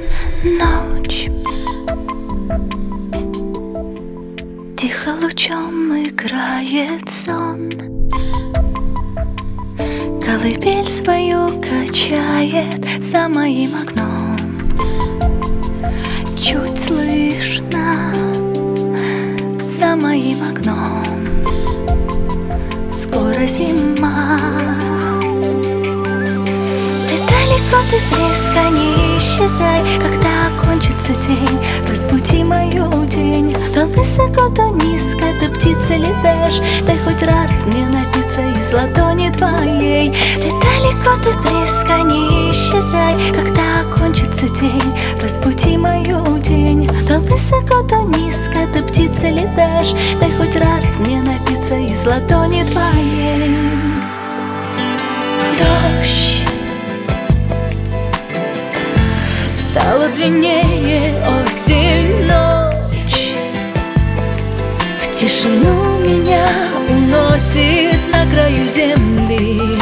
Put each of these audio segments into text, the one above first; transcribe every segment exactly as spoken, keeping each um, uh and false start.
Ночь тихо лучом играет сон, колыбель свою качает за моим окном. Чуть слышно за моим окном. Скоро зима. Ты далеко, ты близко, не исчезай. Когда кончится день, разбуди мою тень. То высоко, то низко, ты птица летаешь. Дай хоть раз мне напиться из ладони твоей. Ты далеко, ты близко, не исчезай. Когда кончится день, разбуди мою тень. То высоко, то низко, ты птица летаешь. Дай хоть раз мне напиться из ладони твоей. Дождь стала длиннее осень, ночь в тишину меня уносит на краю земли.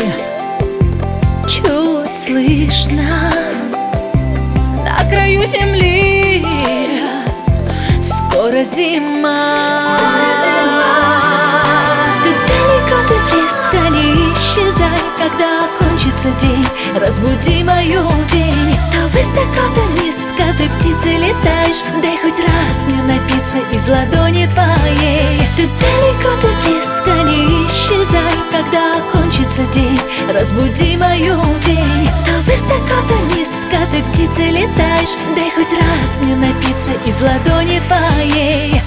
Чуть слышно на краю земли. Скоро зима. Скоро зима. Ты далеко, ты близко, не исчезай. Когда кончится день, разбуди мою тень. То высоко, то низко, ты птица летаешь. Дай хоть раз мне напиться из ладони твоей. Ты далеко, ты близко, не исчезай. Когда кончится день, разбуди мою тень. То высоко, то низко, ты птица летаешь. Дай хоть раз мне напиться из ладони твоей.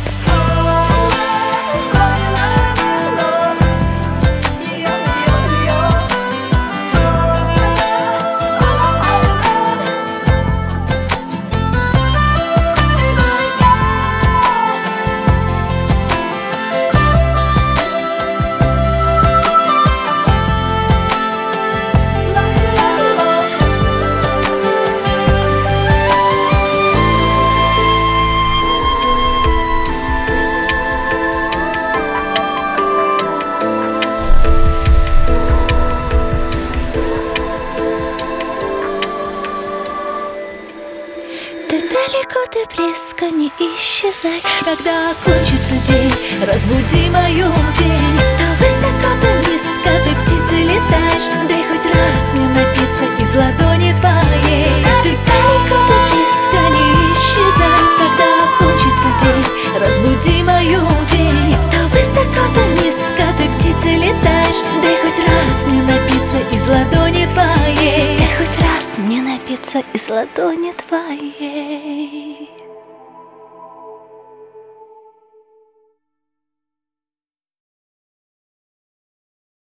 Ты далеко, ты близко, не исчезай. Когда кончится день, разбуди мою тень. То высоко, то низко, ты птица летаешь. Дай хоть раз мне напиться из ладони твоей. Ты далеко, ты близко, не исчезай. Когда кончится день, разбуди мою тень. То высоко, то низко, ты птица летаешь. Дай хоть раз мне напиться из ладони твоей. Дай хоть раз мне напиться из ладони твоей.